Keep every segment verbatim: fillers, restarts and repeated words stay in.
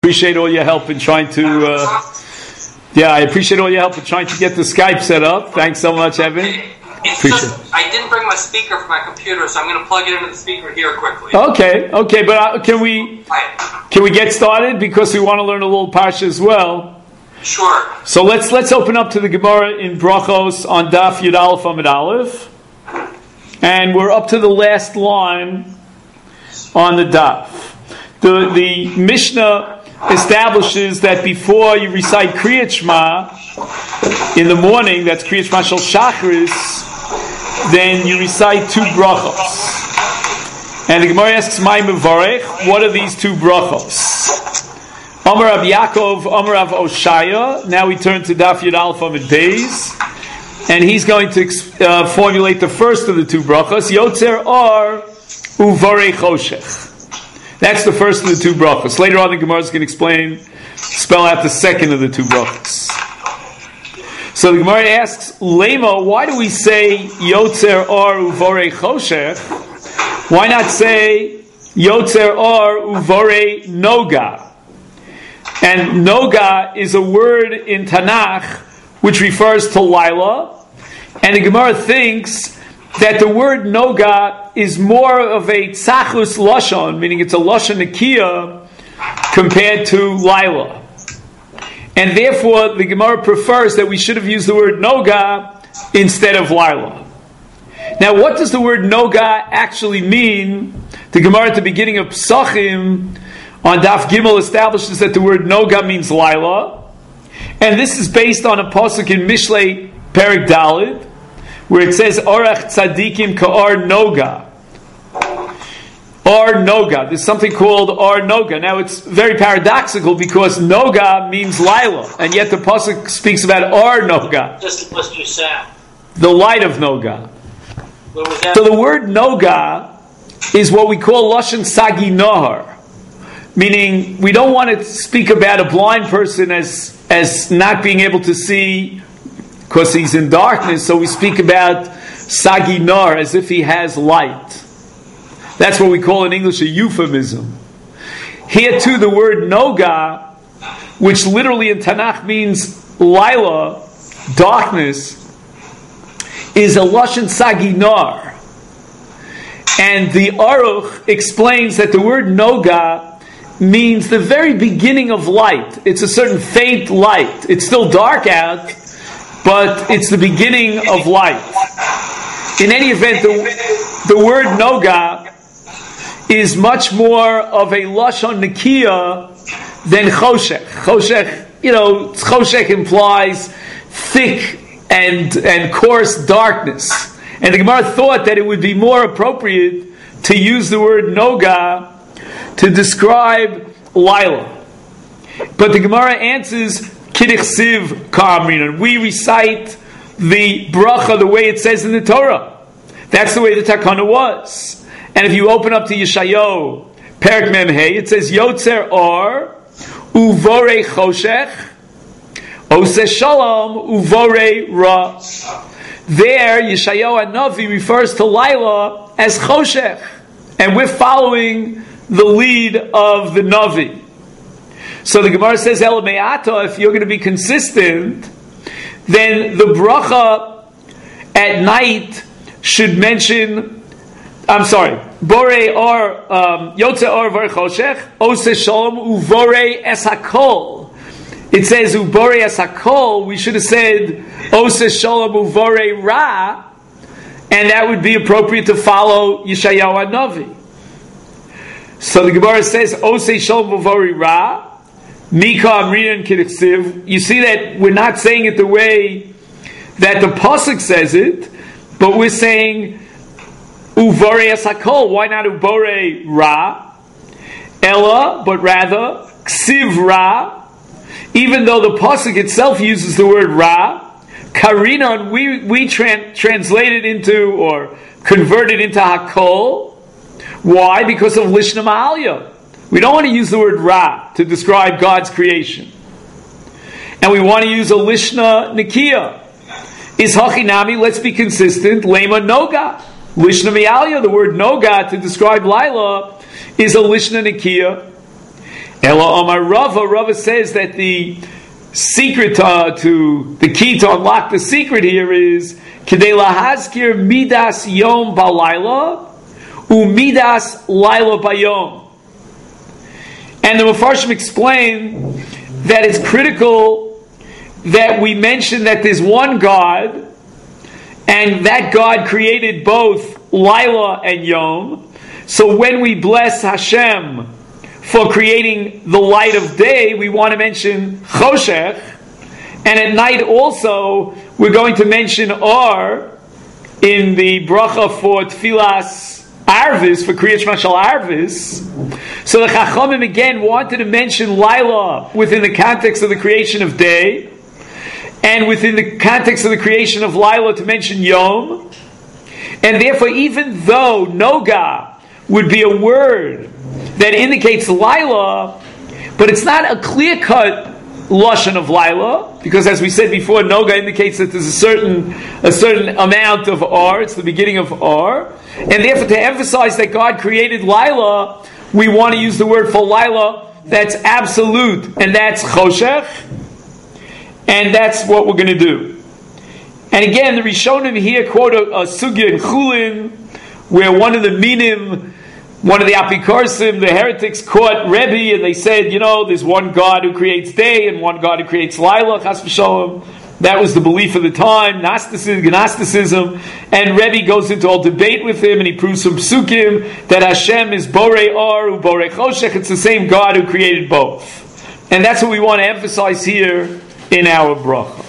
Appreciate all your help in trying to. Uh, yeah, I appreciate all your help in trying to get the Skype set up. Thanks so much, Evan. It's appreciate just, it. I didn't bring my speaker for my computer, so I'm going to plug it into the speaker here quickly. Okay, okay, but uh, can we can we get started because we want to learn a little parsha as well? Sure. So let's let's open up to the Gemara in Brachos on Daf Yud Aleph Amud Aleph, and we're up to the last line on the Daf. The the Mishnah establishes that before you recite Kriyat Shema in the morning, that's Kriyat Shema Shel Shachris, then you recite two brachos. And the Gemara asks, Mai Mevarech, what are these two brachos? Amar Rav Yaakov, Amar Rav Oshaya. Now we turn to Daf Yud Aleph Amud Beis, and he's going to uh, formulate the first of the two brachos, Yotzer Or Uvarei Choshech. That's the first of the two brachos. Later on, the Gemara is going to explain, spell out the second of the two brachos. So the Gemara asks, Lema, why do we say Yotzer Or Uvorei Choshech? Why not say Yotzer Or Uvorei Noga? And Noga is a word in Tanakh which refers to Lila, and the Gemara thinks that the word Noga is more of a tzachus lashon, meaning it's a lashon nekiya compared to Lila. And therefore, the Gemara prefers that we should have used the word Noga instead of Lila. Now, what does the word Noga actually mean? The Gemara at the beginning of Psachim on Daf Gimel establishes that the word Noga means Lila. And this is based on a pasuk in Mishlei Perek Daled, where it says, Orach tzadikim ka'ar noga. Or noga. There's something called or noga. Now it's very paradoxical because noga means Lila, and yet the pasuk speaks about or noga. Just what you said. The light of noga. What was that? So the word noga is what we call lashon sagi nohar, meaning we don't want to speak about a blind person as as not being able to see because he's in darkness, so we speak about saginar as if he has light. That's what we call in English a euphemism. Here too, the word noga, which literally in Tanakh means lila, darkness, is a lashon saginar. And the Aruch explains that the word noga means the very beginning of light. It's a certain faint light. It's still dark out, but it's the beginning of light. In any event, the, the word noga is much more of a lashon nekiya than choshech. Choshech, you know, choshech implies thick and and coarse darkness. And the Gemara thought that it would be more appropriate to use the word noga to describe Lila. But the Gemara answers, Kiddichsiv Ka'amrinan. We recite the bracha the way it says in the Torah. That's the way the Takana was. And if you open up to Yeshayahu, Perek Mem Hey, it says Yotzer Or Uvorei Choshech Oseh Shalom Uvorei Ra. There, Yeshayahu Hanavi refers to Lila as Choshech, and we're following the lead of the Navi. So the Gemara says, El Me'ata, if you're going to be consistent, then the bracha at night should mention, I'm sorry, Borei or um, Yotze or Vor Choshech, Oseh Shalom Uvorei Es HaKol. It says Uvorei Es HaKol, we should have said Oseh Shalom Uvorei Ra, and that would be appropriate to follow Yeshayahu Hanavi. So the Gemara says Oseh Shalom Uvorei Ra, Mika Amrinan Kiddichsiv. You see that we're not saying it the way that the pasuk says it, but we're saying Uvorei Es HaKol. Why not Uvorei Ra? Ella, but rather Ksiv Ra. Even though the pasuk itself uses the word Ra, Karinan we we tran- translate it into or convert it into Hakol. Why? Because of Lishna Ma'alya. We don't want to use the word Ra to describe God's creation. And we want to use a Lishna Nikiya. Is Hachinami, let's be consistent, Lema Noga. Lishna Mi'alya, the word Noga to describe Lila, is a Lishna Nikiya. Ela Omar Rava, Rava says that the secret uh, to, the key to unlock the secret here is K'dei lahazkir midas yom balayla umidas laila bayom. And the Mefarshim explain that it's critical that we mention that there's one God, and that God created both Laila and Yom. So when we bless Hashem for creating the light of day, we want to mention Choshech. And at night also, we're going to mention Or in the bracha for Tfilas Arvis, for Kriyat Shema Shel Arvis. So the Chachamim again wanted to mention Laila within the context of the creation of day, and within the context of the creation of Laila to mention Yom. And therefore, even though Noga would be a word that indicates Laila, but it's not a clear-cut Lashon of Laila, because as we said before, Noga indicates that there's a certain a certain amount of Or, it's the beginning of Or, and therefore to emphasize that God created Laila, we want to use the word for Laila that's absolute, and that's Choshech, and that's what we're going to do. And again, the Rishonim here quote a, a sugya in Chulin, where one of the minim, one of the apikorsim, the heretics, caught Rebbe, and they said, you know, there's one God who creates day and one God who creates Laila, chas v'sholom. That was the belief of the time, Gnosticism, Gnosticism. And Rebbe goes into all debate with him, and he proves from Psukim that Hashem is Borei Or, u Borei Choshech. It's the same God who created both. And that's what we want to emphasize here in our bracha.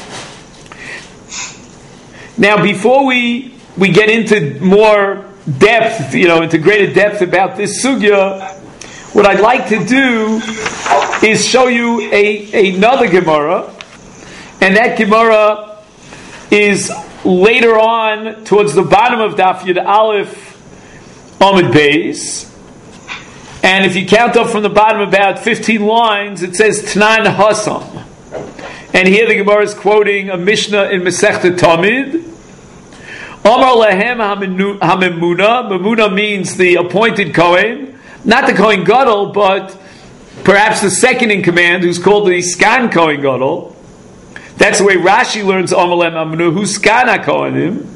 Now, before we we get into more depth, you know, into greater depth about this sugya, what I'd like to do is show you a another Gemara, and that Gemara is later on towards the bottom of Daf Yud Aleph Amud Beis, and if you count up from the bottom about fifteen lines, it says Tnan Hasam. And here the Gemara is quoting a Mishnah in Masechta Tamid. Amar lehem hamemuna. Memuna means the appointed Kohen, not the Kohen Gadol, but perhaps the second in command, who's called the Skan Kohen Gadol. That's the way Rashi learns Amar lehem hamemuna, who's Skan HaKohenim.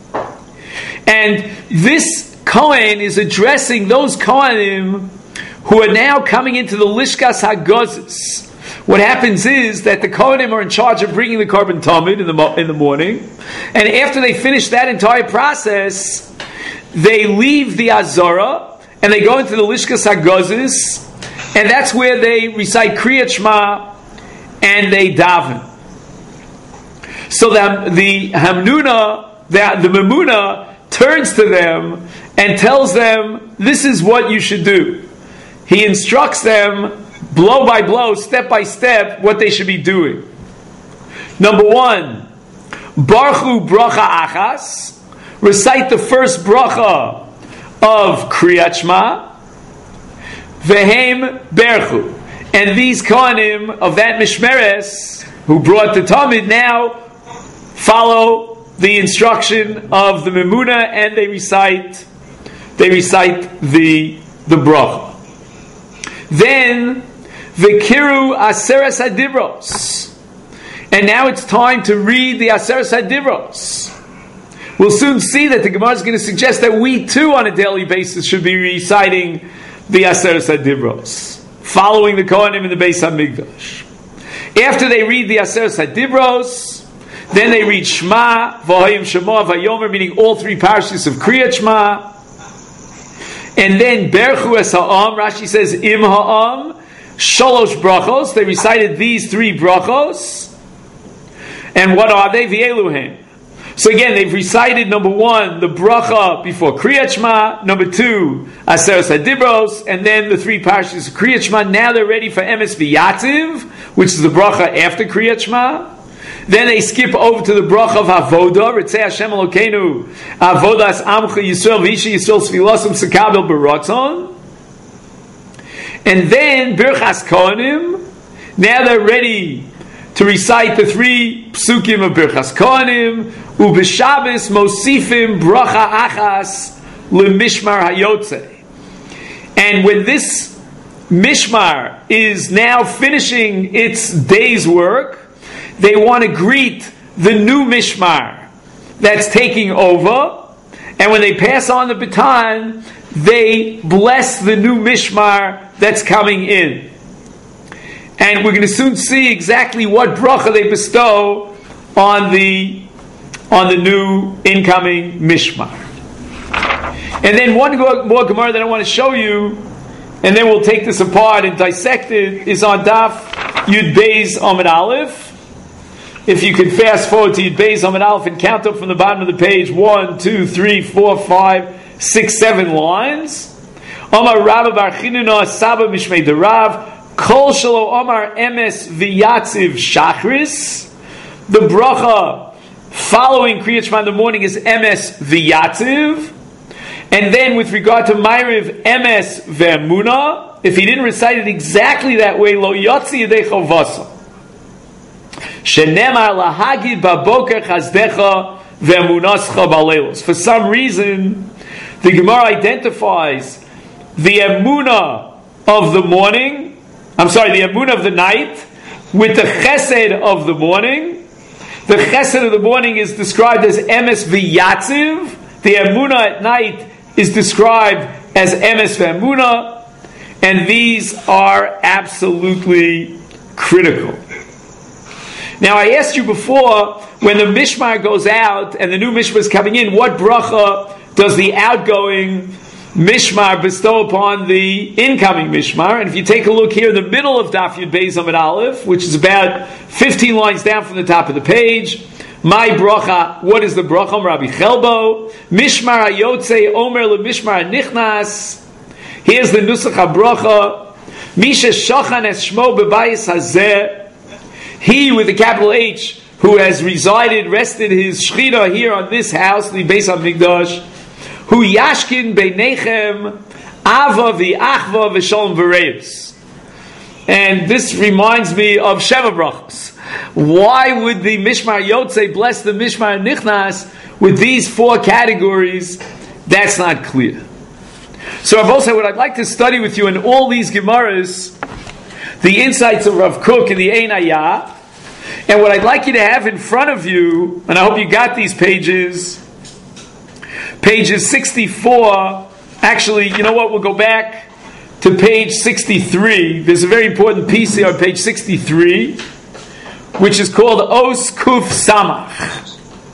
And this Kohen is addressing those Kohenim who are now coming into the Lishkas HaGozis. What happens is that the Kohanim are in charge of bringing the Korban Tamid in the mo- in the morning, and after they finish that entire process, they leave the Azara and they go into the Lishkas HaGozis, and that's where they recite Kriyat Shema and they daven. So the, the Hamnuna, the, the Memuna, turns to them and tells them, this is what you should do. He instructs them blow by blow, step by step, what they should be doing. Number one, Baruchu Bracha Achas, recite the first bracha of Kriyat Shema, Vehem Berchu. And these Kohanim of that Mishmeres, who brought the Talmud, now follow the instruction of the Memuna, and they recite they recite the, the bracha. Then V'kiru Aseres Hadibros. And now it's time to read the Aseres Hadibros. We'll soon see that the Gemara is going to suggest that we too on a daily basis should be reciting the Aseres Hadibros, following the Kohanim in the Beis HaMikdash. After they read the Aseres Hadibros, then they read Shema, V'hayim Shema, V'yomer, meaning all three parashas of Kriyat Shema. And then Berchu Es Ha'am, Rashi says Im Ha'am, Sholosh brachos. They recited these three brachos. And what are they? V'eluhem. So again, they've recited number one, the bracha before Kriyat Shema. Number two, Aseres Hadibros. And then the three parashas of Kriyat Shema. Now they're ready for Emes V'yativ, which is the bracha after Kriyat Shema. Then they skip over to the bracha of Avodah. Ritzei Hashem Elokeinu, Avodas Amcha Yisrael, V'isha Yisrael Svilosum Sekabel B'Ratzon. And then Birchas Kohanim. Now they're ready to recite the three psukim of Birchas Kohanim. Ubeshabes Mosifim Bracha Achas LeMishmar Hayotze. And when this Mishmar is now finishing its day's work. They want to greet the new Mishmar that's taking over. And when they pass on the baton, they bless the new Mishmar that's coming in. And we're going to soon see exactly what bracha they bestow on the, on the new incoming Mishmar. And then one more Gemara that I want to show you, and then we'll take this apart and dissect it, is on Daf Yud Beis Amud Aleph. If you could fast forward to Yud Beis Amud Aleph and count up from the bottom of the page, one, two, three, four, five, six, seven lines. Omar Rabba Bar Chinuna Saba Mishmei Derav Kol Shalo Omar Emes V'Yatziv Shachris. The bracha following Kriyat Shema in the morning is Emes V'Yatziv. And then with regard to Ma'ariv, Emes Ve'emuna, if he didn't recite it exactly that way, Lo Yotzi Yedecho Vasa. Shenemar Lahagid Baboker Chazdecha Ve'emunascha Balelos. For some reason, the Gemara identifies the Emuna of the morning, I'm sorry, the Emuna of the night, with the Chesed of the morning. The Chesed of the morning is described as Emes V'Yatziv. The Emuna at night is described as Emes Ve'emuna, and these are absolutely critical. Now, I asked you before, when the Mishmar goes out and the new Mishmar is coming in, what bracha does the outgoing Mishmar bestow upon the incoming Mishmar? And if you take a look here in the middle of Daf Yud Beis Amud Aleph, which is about fifteen lines down from the top of the page, my bracha, what is the bracha? Rabbi Chelbo, Mishmar HaYotze Omer LeMishmar HaNichnas. Here's the Nusach HaBracha. Misha Shachan Es Shmo Bebayis Hazeh. He, with the capital H, who has resided, rested his Shechina here on this house, the Beis HaMikdash, who Yashkin Beinechem Ava V'Achva V'Shalom V'Reis. And this reminds me of Sheva Brachos. Why would the Mishmar Yotze bless the Mishmar Nichnas with these four categories? That's not clear. So Rav Osai, what I'd like to study with you in all these Gemaras, the insights of Rav Kook and the Ein Hayah, and what I'd like you to have in front of you, and I hope you got these pages, pages sixty-four, actually, you know what, we'll go back to page sixty-three. There's a very important piece here on page sixty-three, which is called Os Kuf Samach.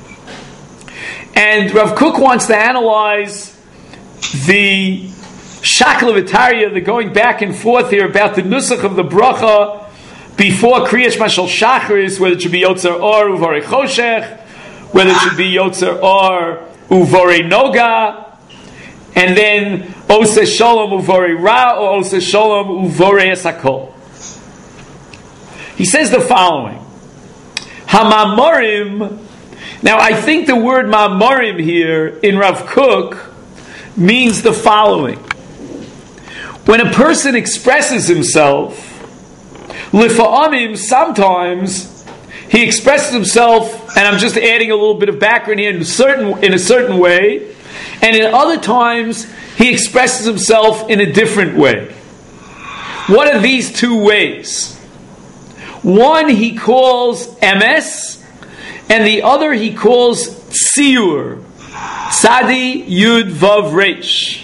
And Rav Kook wants to analyze the Shakla V'Tarya, the going back and forth here about the Nusach of the Bracha before Kriyash Mashal Shachris, whether it should be Yotzer Or Uvorei Choshech, whether it should be Yotzer Or Uvorei Noga, and then Ose Shalom Uvorei Ra or Ose Shalom Uvorei Esakol. He says the following. Hamamorim. Now, I think the word Mamorim here in Rav Kook means the following. When a person expresses himself, Lifa'amim, sometimes he expresses himself, and I'm just adding a little bit of background here in a certain, in a certain way, and in other times he expresses himself in a different way. What are these two ways? One he calls emes, and the other he calls tziyur, tzadi yud vav reish.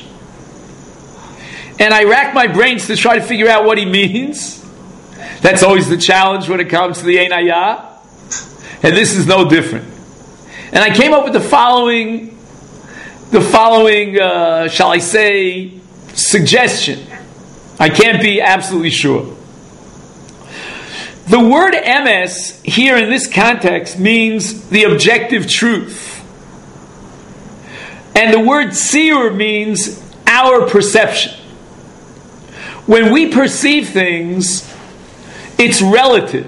And I rack my brains to try to figure out what he means. That's always the challenge when it comes to the Ein Hayah. And this is no different. And I came up with the following, the following, uh, shall I say, suggestion. I can't be absolutely sure. The word emes here in this context means the objective truth. And the word tziyur means our perception. When we perceive things, it's relative.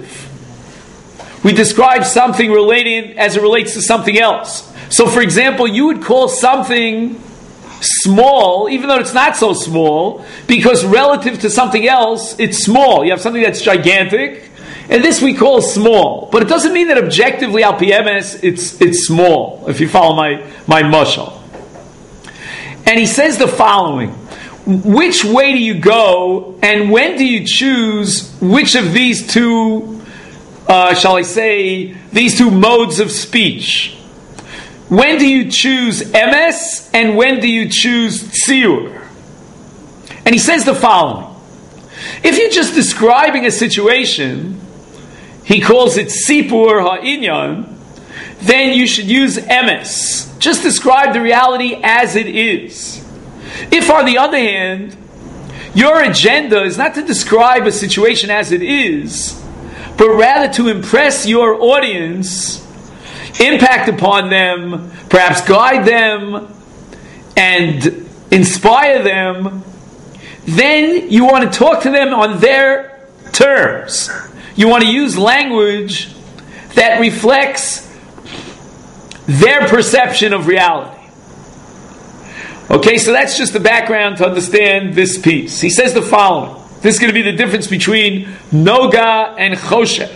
We describe something relating as it relates to something else. So, for example, you would call something small, even though it's not so small, because relative to something else, it's small. You have something that's gigantic, and this we call small. But it doesn't mean that objectively, al pi emes, it's it's small, if you follow my, my mashal. And he says the following. which way do you go, and when do you choose which of these two, uh, shall I say, these two modes of speech? When do you choose emes, and when do you choose tziur? And he says the following. If you're just describing a situation, he calls it sipur ha'inyan, then you should use emes. Just describe the reality as it is. If, on the other hand, your agenda is not to describe a situation as it is, but rather to impress your audience, impact upon them, perhaps guide them, and inspire them, then you want to talk to them on their terms. You want to use language that reflects their perception of reality. Okay, so that's just the background to understand this piece. He says the following. This is going to be the difference between noga and choshech.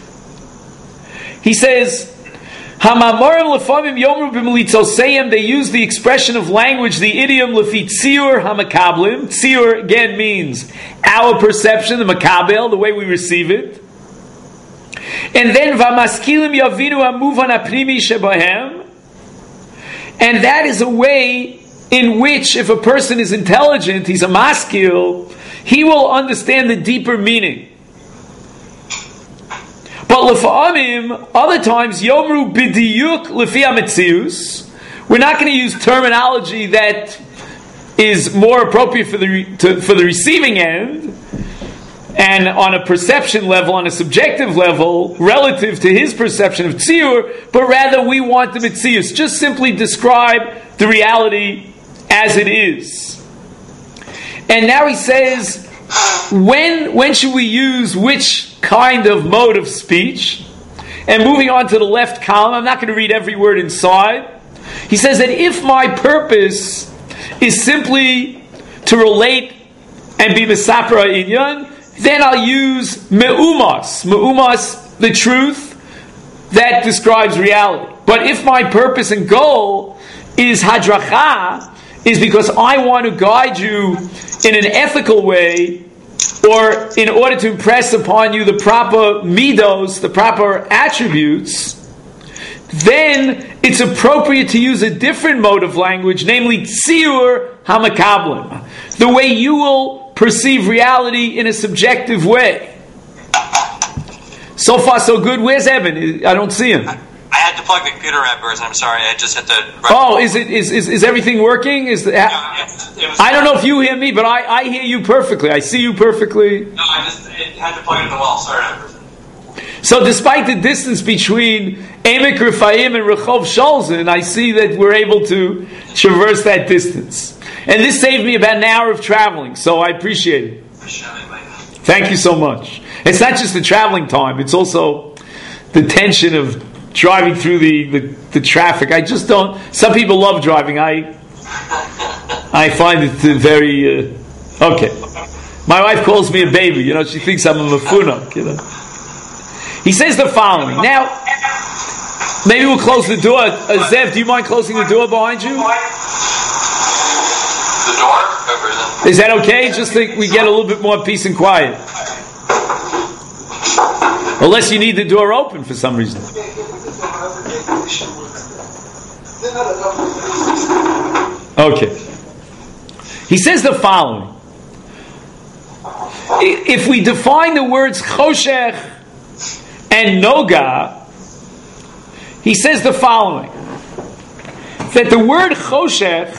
He says, Hamamorim lefamim yomru b'melitzosayim, they use the expression of language, the idiom lefi tziur hamakablim. Tziur again means our perception, the makabel, the way we receive it. And then vamaskilim yavinu hamuvan aprimi shebahem. And that is a way in which, if a person is intelligent, he's a maskil, he will understand the deeper meaning. But lefa'amim, other times, yomru bidiyuk lefi hametzius. We're not going to use terminology that is more appropriate for the to, for the receiving end, and on a perception level, on a subjective level, relative to his perception of tziur, but rather we want the metzius. Just simply describe the reality as it is. And now he says, when when should we use which kind of mode of speech? And moving on to the left column, I'm not going to read every word inside. He says that if my purpose is simply to relate and be mesapra inyan, then I'll use me'umas. Me'umas, the truth that describes reality. But if my purpose and goal is hadracha, is because I want to guide you in an ethical way, or in order to impress upon you the proper midos, the proper attributes, then it's appropriate to use a different mode of language, namely tziur hamakablim, the way you will perceive reality in a subjective way. So far, so good. Where's Evan? I don't see him. I had to plug the computer at first, and I'm sorry. I just hit the. Oh, is it is is, is everything working? Is the, no, it, it was I don't know if you hear me, but I, I hear you perfectly. I see you perfectly. No, I just it had to plug it in the wall. Sorry. So, despite the distance between Emek Rifayim and Rehov Sholzin, I see that we're able to traverse that distance, and this saved me about an hour of traveling. So, I appreciate it. Thank you so much. It's not just the traveling time; it's also the tension of driving through the, the, the traffic. I just don't. Some people love driving. I I find it very uh, okay. My wife calls me a baby. You know, she thinks I'm a mafunak. You know. He says the following. Now, maybe we'll close the door. Uh, Zev, do you mind closing the door behind you? The door? Is that okay? Just think we get a little bit more peace and quiet. Unless you need the door open for some reason. Okay. He says the following. If we define the words choshech and noga, he says the following. That the word choshech,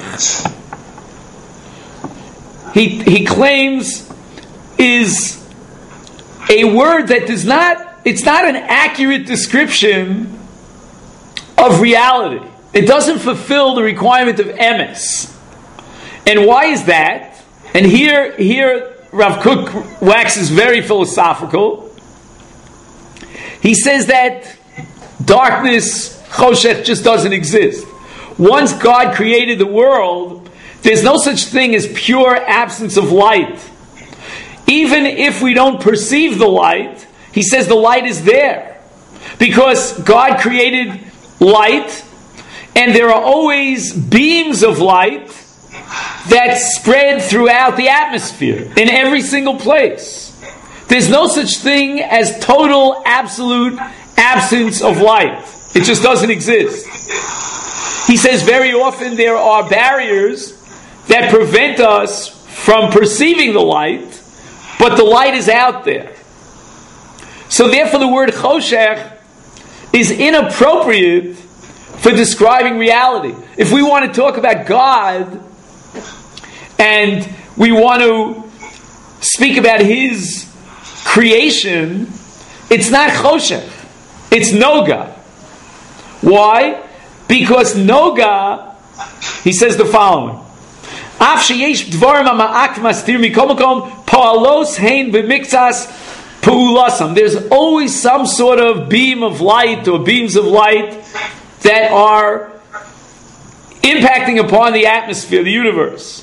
he, he claims, is a word that does not, it's not an accurate description of reality. It doesn't fulfill the requirement of emes. And why is that? And here, here Rav Kook waxes very philosophical. He says that darkness, choshech, just doesn't exist. Once God created the world, there's no such thing as pure absence of light. Even if we don't perceive the light, he says the light is there. Because God created light, and there are always beams of light that's spread throughout the atmosphere, in every single place. There's no such thing as total, absolute absence of light. It just doesn't exist. He says very often there are barriers that prevent us from perceiving the light, but the light is out there. So therefore the word choshech is inappropriate for describing reality. If we want to talk about God and we want to speak about His creation, it's not choshech, it's noga. Why? Because noga, he says the following: Af sheyesh dvarim ha'ma'ak mastir mikol makom pa'alos hein b'miktzas pu'ulasam. There's always some sort of beam of light or beams of light that are impacting upon the atmosphere, the universe.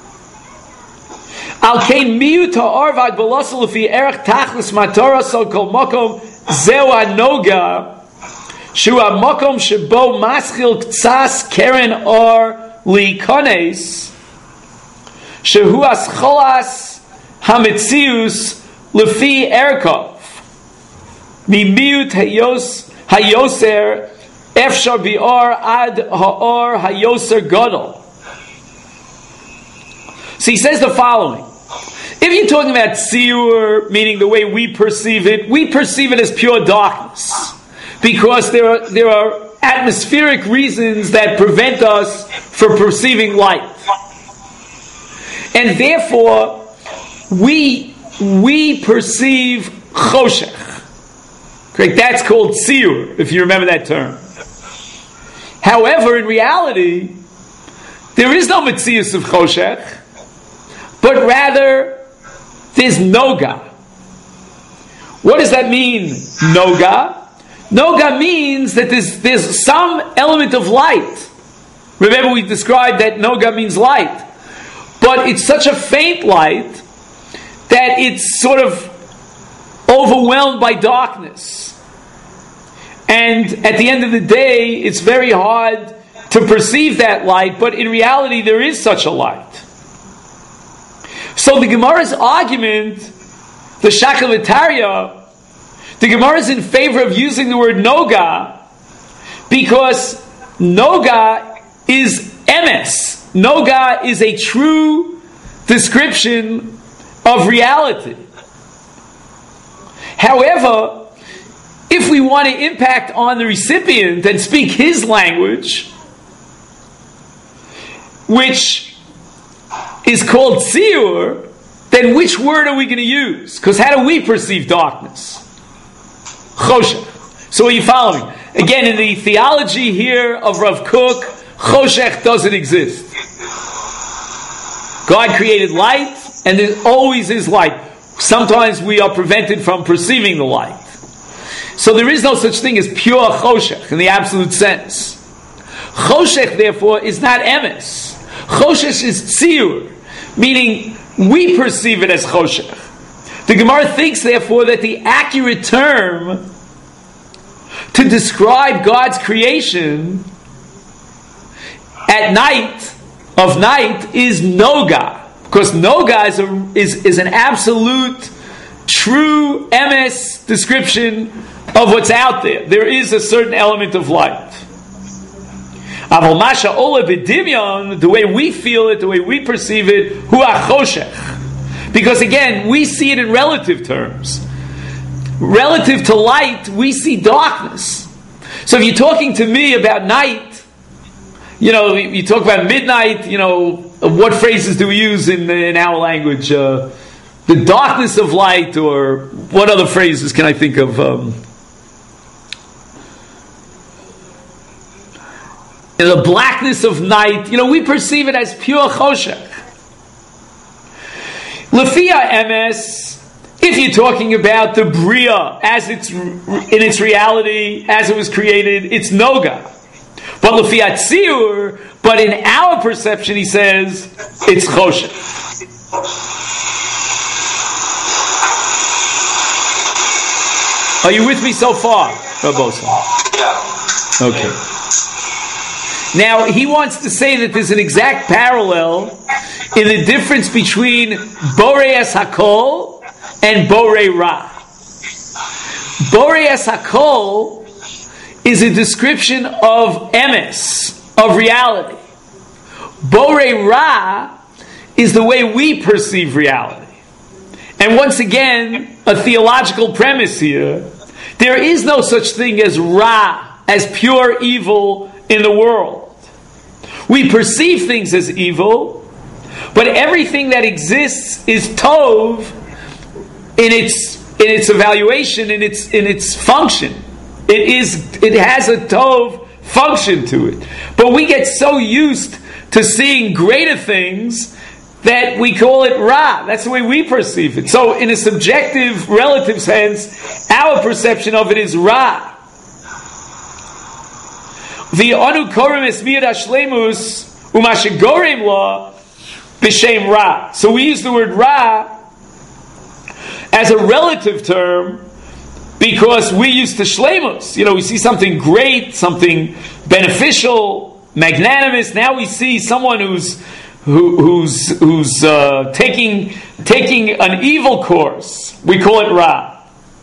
Al kein miut ha'or v'ad b'lasal lefi erech tachlis matorah so kol makom zeu ha'noga shu ha'makom shebo maschil ktsas keren or likones shehu ascholas hametzius lefi erkov mimiut hayos hayoser efshar bi'or ad ha'or hayoser gadol. So he says the following: if you're talking about tziyur, meaning the way we perceive it, we perceive it as pure darkness, because there are there are atmospheric reasons that prevent us from perceiving light, and therefore we we perceive choshech. Correct? That's called tziyur, if you remember that term. However, in reality, there is no metzius of choshech, but rather there's noga. What does that mean, noga? Noga means that there's, there's some element of light. Remember, we described that noga means light. But it's such a faint light that it's sort of overwhelmed by darkness. And at the end of the day, it's very hard to perceive that light, but in reality, there is such a light. So the Gemara's argument, the Shakavatariya, the Gemara is in favor of using the word noga, because noga is emes. Noga is a true description of reality. However, if we want to impact on the recipient and speak his language, which is called tziyur, then which word are we going to use? Because how do we perceive darkness? Choshech. So are you following? Again, in the theology here of Rav Kook, choshech doesn't exist. God created light, and there always is light. Sometimes we are prevented from perceiving the light. So there is no such thing as pure choshech in the absolute sense. Choshech, therefore, is not emes. Choshech is tziyur, meaning we perceive it as choshech. The Gemara thinks, therefore, that the accurate term to describe God's creation at night, of night, is noga. Because noga is, a, is, is an absolute, true emes description of what's out there. There is a certain element of light. Aval masha ola b'dimyon, the way we feel it, the way we perceive it, hu achoshech. Because again, we see it in relative terms. Relative to light, we see darkness. So if you're talking to me about night, you know, you talk about midnight, you know, what phrases do we use in, in our language? Uh, the darkness of light, or what other phrases can I think of? Um, the blackness of night, you know, we perceive it as pure choshech. Lefia emes, if you're talking about the bria as it's in its reality, as it was created, it's noga. But lefia tziyur, but in our perception, he says, it's choshech. Are you with me so far, Rabbi Osa? Yeah. Okay. Now, he wants to say that there's an exact parallel in the difference between Borei Es HaKol and Borei Ra. Borei Es HaKol is a description of emes, of reality. Borei Ra is the way we perceive reality. And once again, a theological premise here, there is no such thing as Ra, as pure evil in the world. We perceive things as evil, but everything that exists is Tov in its in its evaluation, in its in its function. It is it has a Tov function to it. But we get so used to seeing greater things that we call it Ra. That's the way we perceive it. So in a subjective, relative sense, our perception of it is Ra. V'anu korem esmiyad hashleimus u'mashegorem la b'shem Ra. So we use the word Ra as a relative term because we used to shleimus. You know, we see something great, something beneficial, magnanimous. Now we see someone who's who, who's who's uh, taking taking an evil course. We call it Ra.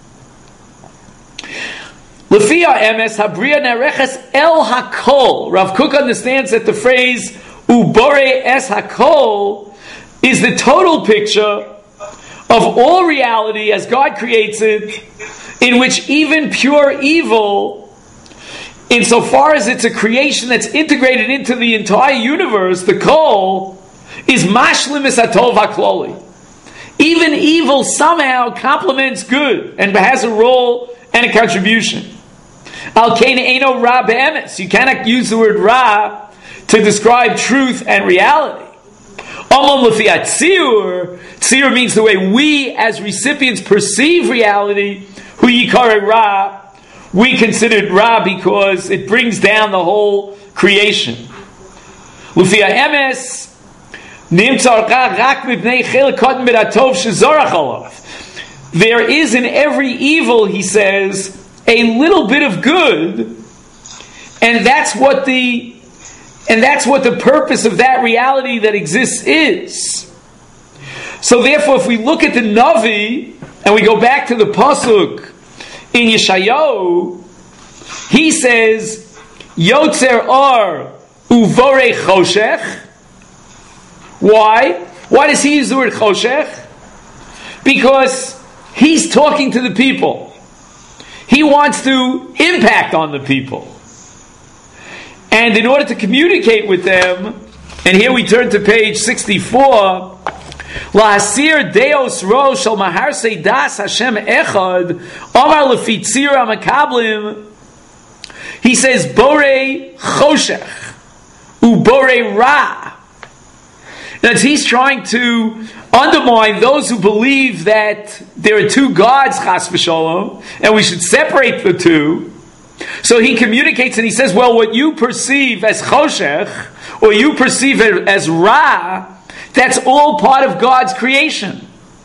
Lefia emes habria nereches el hakol. Rav Kook understands that the phrase ubore es hakol is the total picture of all reality as God creates it, in which even pure evil, insofar as it's a creation that's integrated into the entire universe, the kol, is mashlim es hatov hakloli. Even evil somehow complements good and has a role and a contribution. Al kain eino ra be'emes. You cannot use the word ra to describe truth and reality. Omam lefiat tziyur. Tziyur means the way we as recipients perceive reality. Hu yikare ra. We consider it ra because it brings down the whole creation. Lefia emes nimtzar rak mipnei chelik koden b'datov shezorach alav. There is in every evil, he says, a little bit of good, and that's what the and that's what the purpose of that reality that exists is. So therefore, if we look at the Navi and we go back to the pasuk in Yeshayahu, he says, Yotzer or uvore choshech. Why? Why does he use the word choshech? Because he's talking to the people. He wants to impact on the people. And in order to communicate with them, and here we turn to page sixty-four, La'asir deos rosh al mahar das Hashem echad, Omar lefi tzir amakablim, he says, Borei choshech, uborei ra. That he's trying to undermine those who believe that there are two gods, chas v'sholom, and we should separate the two. So he communicates and he says, well, what you perceive as choshech, or you perceive it as ra, that's all part of God's creation.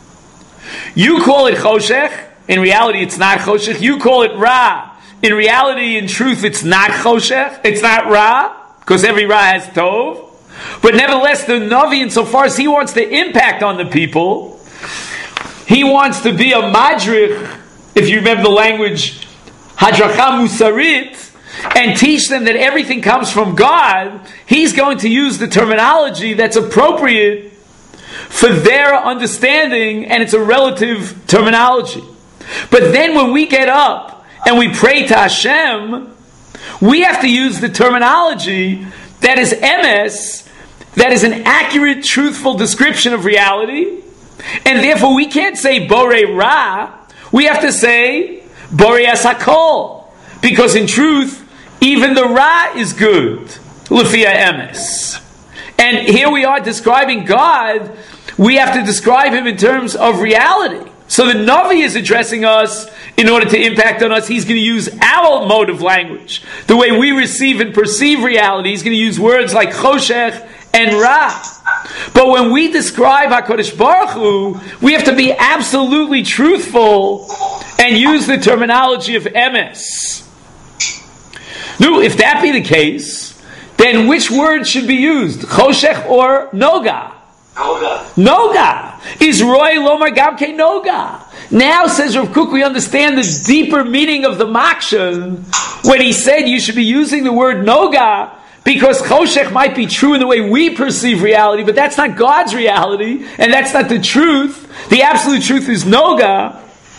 You call it choshech, in reality it's not choshech. You call it ra, in reality, in truth, it's not choshech, it's not ra, because every ra has tov. But nevertheless, the Navi, insofar as he wants to impact on the people, he wants to be a madrich, if you remember the language, hadracha musarit, and teach them that everything comes from God. He's going to use the terminology that's appropriate for their understanding, and it's a relative terminology. But then when we get up and we pray to Hashem, we have to use the terminology that is emes, that is an accurate, truthful description of reality, and therefore we can't say Borei Ra, we have to say Borei Es HaKol, because in truth, even the Ra is good, Lefia Emes. And here we are describing God, we have to describe Him in terms of reality. So the Navi is addressing us in order to impact on us. He's going to use our mode of language. The way we receive and perceive reality. He's going to use words like Choshech and Ra. But when we describe HaKadosh Baruch Hu, we have to be absolutely truthful and use the terminology of emes. No, if that be the case, then which word should be used? Choshech or Noga? Noga. Noga. Is Roy Lomar Gamke Noga. Now, says Rav Kook, we understand the deeper meaning of the Makshan when he said you should be using the word Noga, because Choshech might be true in the way we perceive reality, but that's not God's reality, and that's not the truth. The absolute truth is Noga.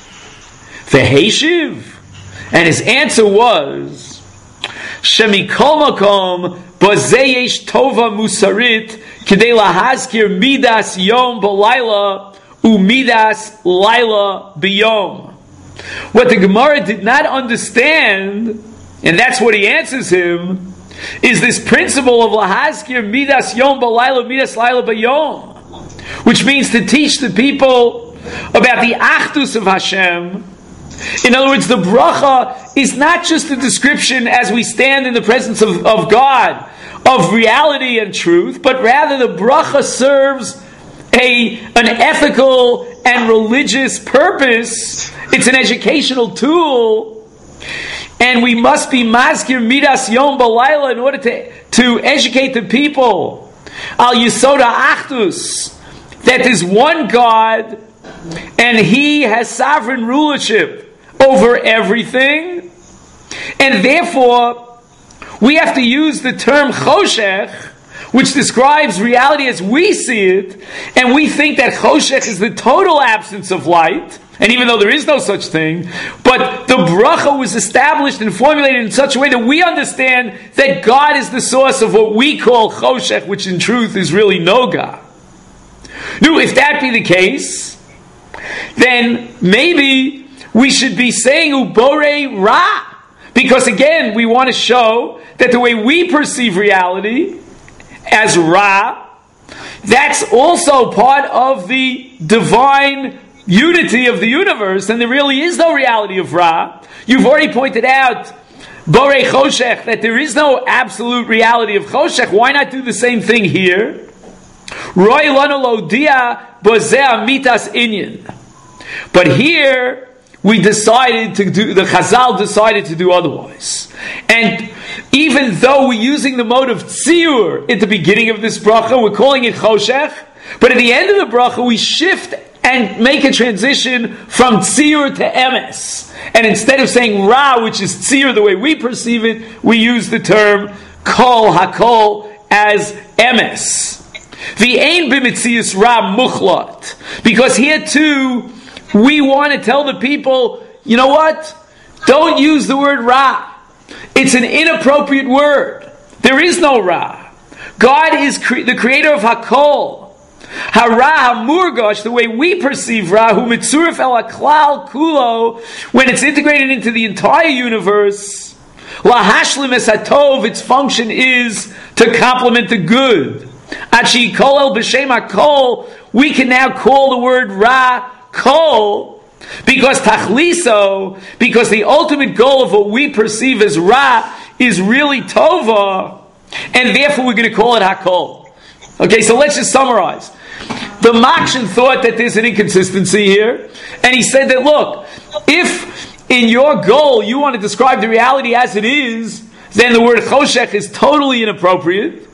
Veheshiv. And his answer was, Shemikol makom bazeyesh tova musarit k'dei lahazkir midas yom b'layla umidas layla b'yom. What the Gemara did not understand, and that's what he answers him, is this principle of lahazkir midas yom b'layla midas layla b'yom, which means to teach the people about the achdus of Hashem. In other words, the bracha is not just a description as we stand in the presence of, of God, of reality and truth, but rather the bracha serves a, an ethical and religious purpose. It's an educational tool, and we must be mazkir midas yom balayla in order to, to educate the people al yisoda achdus, that there's one God and He has sovereign rulership over everything, and therefore we have to use the term choshech, which describes reality as we see it, and we think that choshech is the total absence of light, and even though there is no such thing, but the bracha was established and formulated in such a way that we understand that God is the source of what we call choshech, which in truth is really noga. Now, if that be the case, then maybe we should be saying ubore ra, because again, we want to show that the way we perceive reality as ra, that's also part of the divine unity of the universe, and there really is no reality of ra. You've already pointed out borei choshech, that there is no absolute reality of choshech. Why not do the same thing here? Roy lanu lo dia bozeh mitas inyan. But here we decided to do, the Chazal decided to do otherwise. And even though we're using the mode of tziur at the beginning of this bracha, we're calling it choshech, but at the end of the bracha we shift and make a transition from tziur to emes. And instead of saying ra, which is tziur the way we perceive it, we use the term kol hakol as emes. V'ein b'mitzius ra muchlat. Because here too, we want to tell the people, you know what? Don't use the word ra. It's an inappropriate word. There is no ra. God is cre- the creator of hakol. Hara hamurgosh, the way we perceive ra, hu mitzurif el haklal kulo, when it's integrated into the entire universe, lahashlim es hatov, its function is to complement the good. Achi kol el b'shem hakol, we can now call the word ra kol, because tachliso, because the ultimate goal of what we perceive as ra is really tova, and therefore we're going to call it hakol. Okay, so let's just summarize. The Makshan thought that there's an inconsistency here, and he said that, look, if in your goal you want to describe the reality as it is, then the word choshech is totally inappropriate.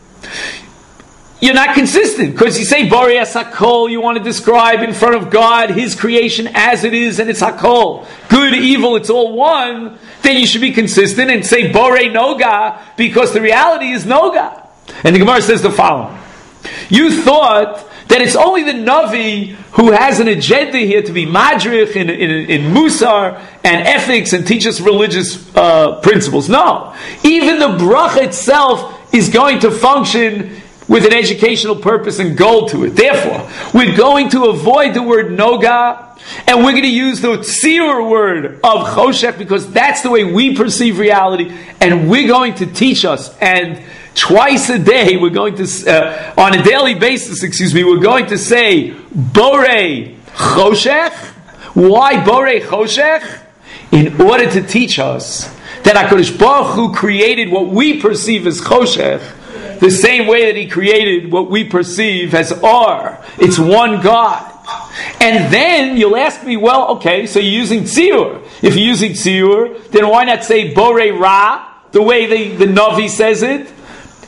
You're not consistent, because you say Borei as Hakol, you want to describe in front of God His creation as it is, and it's Hakol. Good, evil, it's all one. Then you should be consistent and say Borei Noga, because the reality is Noga. And the Gemara says the following. You thought that it's only the Navi who has an agenda here to be madrich in, in, in Musar and ethics and teach us religious uh, principles. No. Even the bracha itself is going to function with an educational purpose and goal to it. Therefore, we're going to avoid the word noga, and we're going to use the tzir word of choshech, because that's the way we perceive reality, and we're going to teach us. And twice a day, we're going to, uh, on a daily basis, excuse me, we're going to say borei choshech. Why borei choshech? In order to teach us that HaKadosh Baruch Hu created what we perceive as choshech the same way that He created what we perceive as Or. It's one God. And then you'll ask me, well, okay, so you're using Tziur. If you're using Tziur, then why not say Borei Ra, the way the, the Navi says it?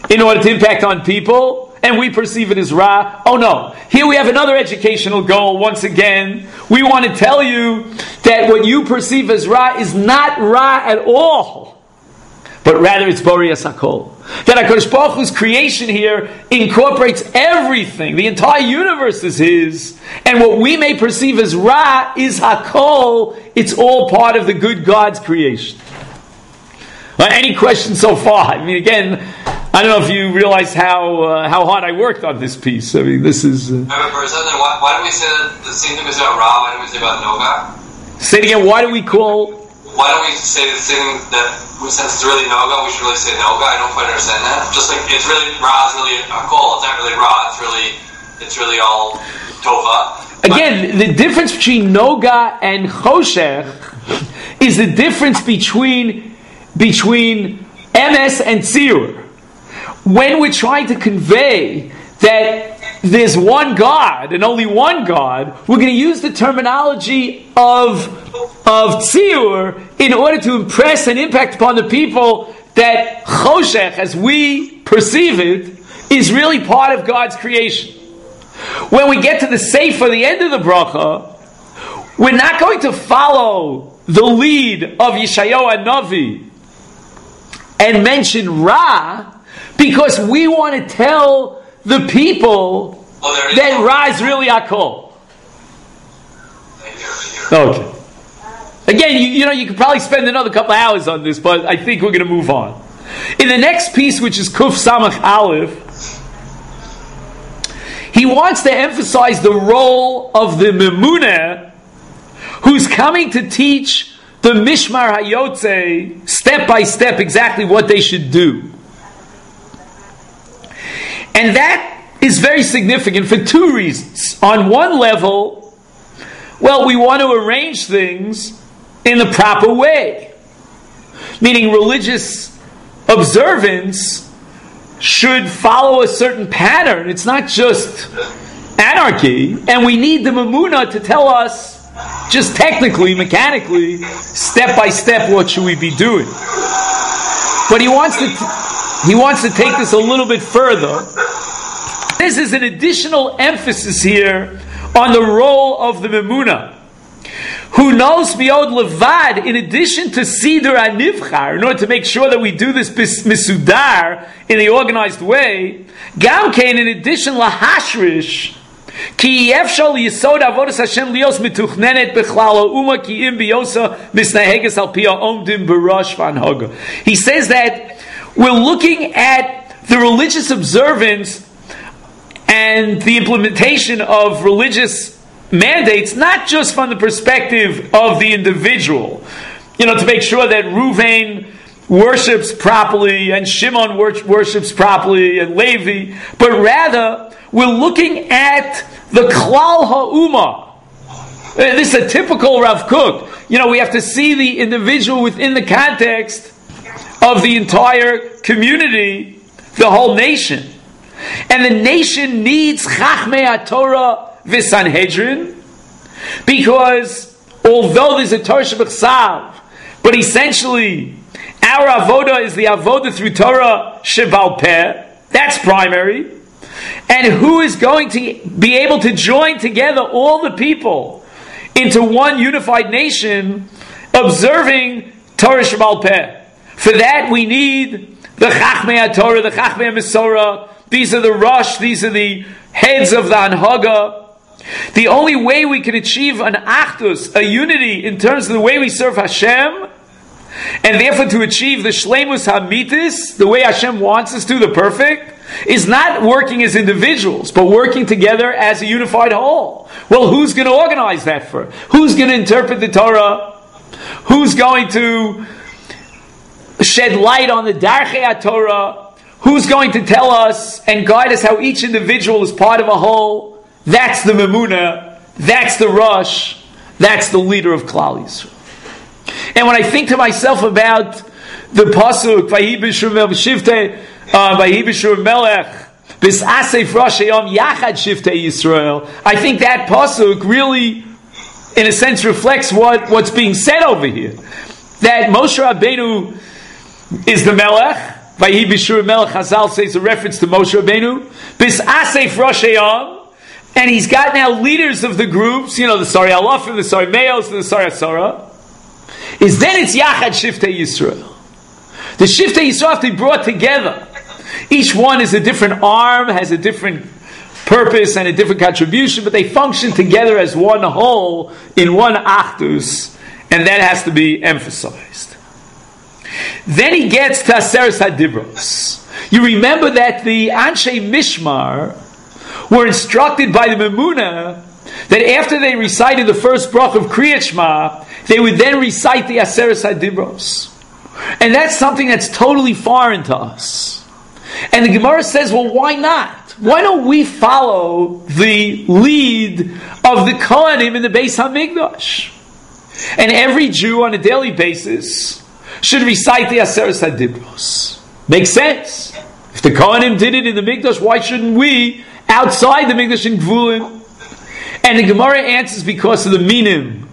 in order to impact on people, and we perceive it as Ra. Oh no. Here we have another educational goal. Once again, we want to tell you that what you perceive as Ra is not Ra at all, but rather it's Boreas HaKol. That HaKadosh Baruch Hu's creation here incorporates everything. The entire universe is His. And what we may perceive as Ra is HaKol. It's all part of the good God's creation. Uh, any questions so far? I mean, again, I don't know if you realize how uh, how hard I worked on this piece. I mean, this is... Uh, For a second, why, why do we say that the same thing we say about Ra? Why do we say about Noga? Say it again, why do we call... Why don't we say the thing that, since it's really Noga, we should really say Noga? I don't quite understand that. Just like, it's really, Ra is really a call. It's not really Ra. It's really, it's really all Tova. Again, the difference between Noga and Choshech is the difference between between M S and Tzir. When we're trying to convey that there's one God and only one God, we're going to use the terminology of of Tzir in order to impress and impact upon the people that Choshech, as we perceive it, is really part of God's creation. When we get to the Sefer, the end of the bracha, we're not going to follow the lead of Yeshayahu HaNavi and mention Ra, because we want to tell the people well, that Ra is really HaKol. Okay. Again, you, you know, you could probably spend another couple of hours on this, but I think we're going to move on. In the next piece, which is Kuf Samach Aleph, he wants to emphasize the role of the Memuneh, who's coming to teach the Mishmar HaYotze step by step exactly what they should do. And that is very significant for two reasons. On one level, well, we want to arrange things in the proper way. Meaning religious observance should follow a certain pattern. It's not just anarchy. And we need the Memunah to tell us, just technically, mechanically, step by step, what should we be doing. But he wants to t- he wants to take this a little bit further. This is an additional emphasis here on the role of the Memunah, who knows Miod Levad, in addition to Siddur HaNivchar, in order to make sure that we do this Misudar in the organized way, Gam Kein, in addition, Lahashrish, Ki Yefshal Yisod Avodas Hashem Lios Mituchnenet Bechlal Ha'uma Ki Im Biyosa Misnaheges Al Pia Omdim Barash Vanhoga. He says that we're looking at the religious observance and the implementation of religious mandates, not just from the perspective of the individual, you know, to make sure that Ruvain worships properly and Shimon wor- worships properly and Levi, but rather we're looking at the Klal Ha'uma. This is a typical Rav Kook. You know, we have to see the individual within the context of the entire community, the whole nation. And the nation needs Chachmei HaTorah v'Sanhedrin, because although there's a Torah Shebechsav, but essentially our avoda is the avoda through Torah Shebal Peh. That's primary. And who is going to be able to join together all the people into one unified nation observing Torah Shebal Peh? For that we need the Chachmei HaTorah, the Chachmei HaMesorah. These are the Rosh, these are the heads of the Anhaga. The only way we can achieve an Achdus, a unity in terms of the way we serve Hashem, and therefore to achieve the Shleimus HaMitis, the way Hashem wants us to, the perfect, is not working as individuals, but working together as a unified whole. Well, who's going to organize that for? Who's going to interpret the Torah? Who's going to shed light on the Darchei HaTorah? Who's going to tell us and guide us how each individual is part of a whole? That's the Memunah. That's the Rosh. That's the leader of Klal Yisrael. And when I think to myself about the pasuk, Vayi b'shur shiftei, Vayi b'shur melech, b'sasef Rosh Hayom yachad shiftei Yisrael, I think that pasuk really, in a sense, reflects what, what's being said over here. That Moshe Rabbeinu is the melech, Vayhi Bishur Melech Chazal says a reference to Moshe Rabbeinu. Bis Asef Rosh Hayam, and he's got now leaders of the groups, you know, the Sari Alafim, the Sari Meos, and the Sari Asara. Is then it's Yachad Shiftei Yisrael. The Shiftei Yisrael have to be brought together. Each one is a different arm, has a different purpose and a different contribution, but they function together as one whole in one Achdus, and that has to be emphasized. Then he gets to Aseres HaDibros. You remember that the Anshe Mishmar were instructed by the Memuna that after they recited the first brach of Kriyat Shema, they would then recite the Aseres HaDibros. And that's something that's totally foreign to us. And the Gemara says, well, why not? Why don't we follow the lead of the Kohanim in the Beis HaMikdash? And every Jew on a daily basis should recite the Aseres HaDibros. Makes sense. If the Kohanim did it in the Mikdash, why shouldn't we outside the Mikdash in Gvulin? And the Gemara answers because of the Minim.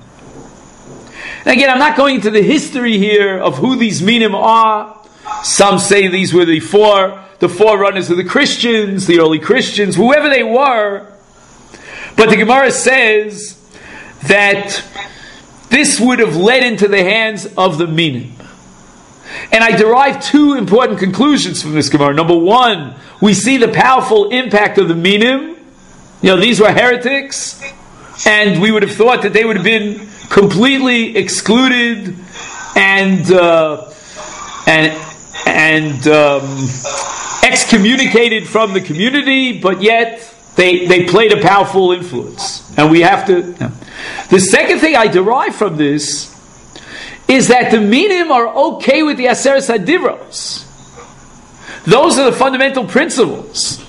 And again, I'm not going into the history here of who these Minim are. Some say these were the four, the forerunners of the Christians, the early Christians, whoever they were. But the Gemara says that this would have led into the hands of the Minim. And I derive two important conclusions from this Gemara. Number one, we see the powerful impact of the Minim. You know, these were heretics, and we would have thought that they would have been completely excluded and uh, and and um, excommunicated from the community, but yet they they played a powerful influence, and we have to. No. The second thing I derive from this is that the Minim are okay with the Aseres HaDibros. Those are the fundamental principles,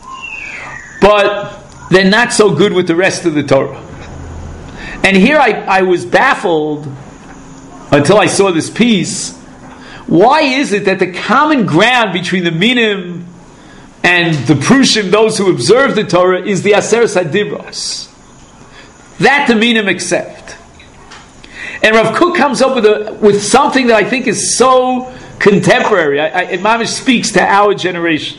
but they're not so good with the rest of the Torah. And here I, I was baffled until I saw this piece. Why is it that the common ground between the Minim and the Prushim, those who observe the Torah, is the Aseres HaDibros? That the Minim accept. And Rav Kook comes up with a with something that I think is so contemporary. I, I, it mamish speaks to our generation.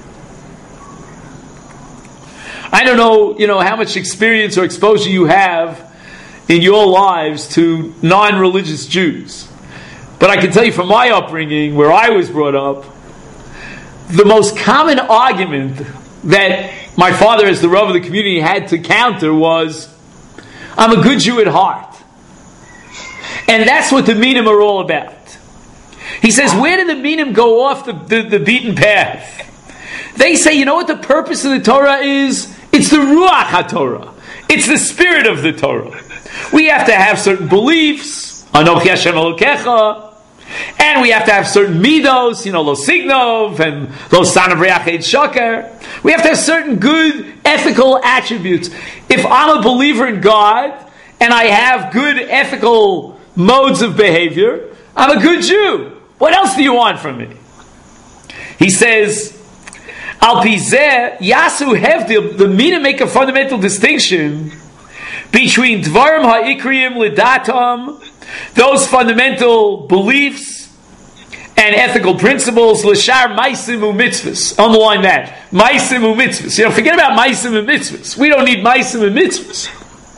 I don't know, you know, how much experience or exposure you have in your lives to non-religious Jews. But I can tell you from my upbringing, where I was brought up, the most common argument that my father, as the Rav of the community, had to counter was, I'm a good Jew at heart. And that's what the Minim are all about. He says, where did the Minim go off the, the, the beaten path? They say, you know what the purpose of the Torah is? It's the Ruach HaTorah. It's the spirit of the Torah. We have to have certain beliefs, Anochi Hashem Elokecha, and we have to have certain midos, you know, Lo Signov and Lo Sanav Reach Eid Shoker. We have to have certain good ethical attributes. If I'm a believer in God and I have good ethical modes of behavior, I'm a good Jew. What else do you want from me? He says, Al Pizeh, Yasu Hevdil, the Minim make a fundamental distinction between Dvarim Ha'ikriim Lidatam, those fundamental beliefs and ethical principles, L'shar Maisim u'mitzvahs. Underline that. Maisim u'mitzvahs. You know, forget about Maisim u'mitzvahs. We don't need Maisim u'mitzvahs.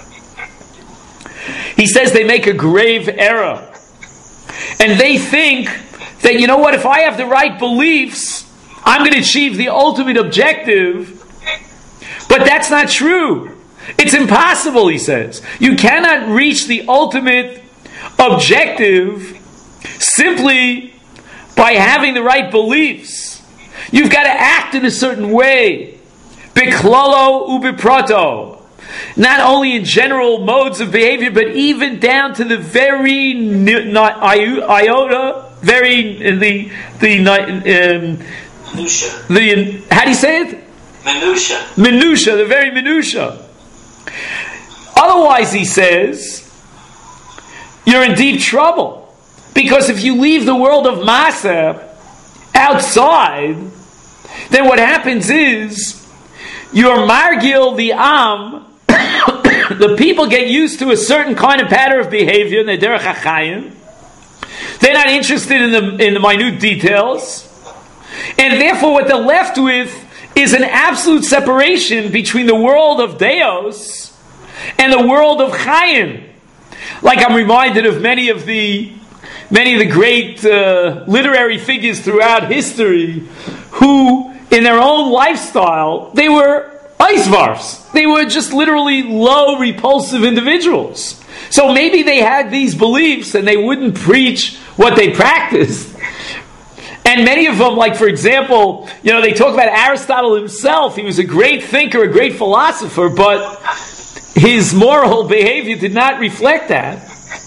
He says they make a grave error. And they think that, you know what, if I have the right beliefs, I'm going to achieve the ultimate objective. But that's not true. It's impossible, he says. You cannot reach the ultimate objective simply by having the right beliefs. You've got to act in a certain way. Biklolo ubiprato. Not only in general modes of behavior, but even down to the very not iota, very the the um, Minutia. the how do you say it? Minutia. Minutia, the very minutia. Otherwise, he says, you're in deep trouble. Because if you leave the world of Masa outside, then what happens is, you're margil the Am, the people get used to a certain kind of pattern of behavior in the derech hachayim. They're not interested in the in the minute details. And therefore what they're left with is an absolute separation between the world of Deos and the world of Chaim. Like I'm reminded of many of the many of the great uh, literary figures throughout history who, in their own lifestyle, they were Eisvarfs. They were just literally low, repulsive individuals. So maybe they had these beliefs and they wouldn't preach what they practiced. And many of them, like for example, you know, they talk about Aristotle himself. He was a great thinker, a great philosopher, but his moral behavior did not reflect that.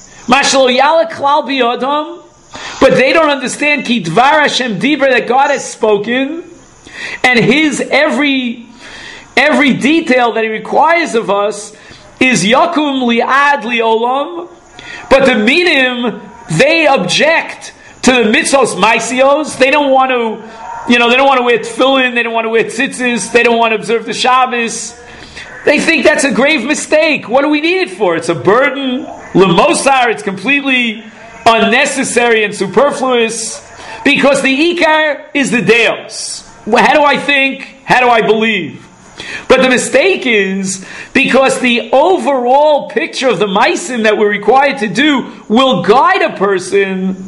But they don't understand Ki Dvar Hashem Dibra, that God has spoken, and His every every detail that He requires of us is Yakum Li'ad Li'olam. But the Minim, they object to the mitzvos maisios. They don't want to, you know, they don't want to wear tefillin, they don't want to wear tzitzis, they don't want to observe the Shabbos. They think that's a grave mistake. What do we need it for? It's a burden. Lemosar, it's completely unnecessary and superfluous. Because the Ikar is the Deos. How do I think? How do I believe? But the mistake is because the overall picture of the Maisim that we're required to do will guide a person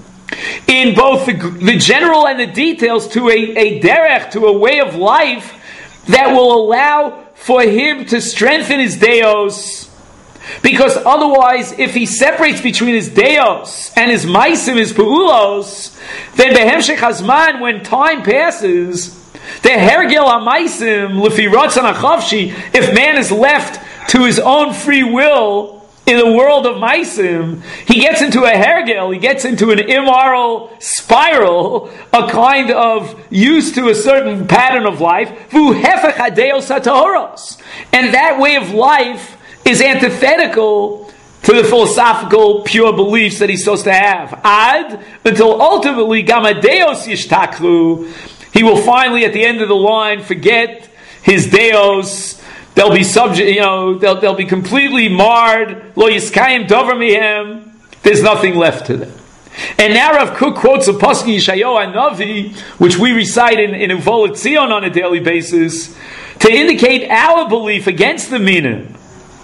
in both the, the general and the details to a, a derech, to a way of life that will allow for him to strengthen his deos. Because otherwise, if he separates between his deos and his maisim, his peulos, then behemshech hazman, when time passes, the hergel ha-maisim, lefi ratzon ha-chavshi, if man is left to his own free will in the world of maisim, he gets into a hergel, he gets into an immoral spiral, a kind of used to a certain pattern of life, vu hefech hadeos ha-tahoros. And that way of life is antithetical to the philosophical pure beliefs that he's supposed to have. Ad, until ultimately, gamadeos yishtakru, he will finally, at the end of the line, forget his deos. They'll be subject, you know, they'll, they'll be completely marred. Lo yiskayim dover mihem. There's nothing left to them. And now Rav Kook quotes a pasuk in Yeshayahu HaNavi, which we recite in, in Uvolet Zion on a daily basis, to indicate our belief against the minim.